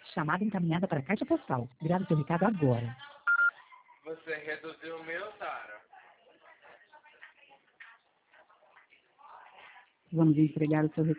Chamada encaminhada para a caixa postal. Grave seu recado agora. Você reduziu o meu, Tara. Vamos entregar o seu recado.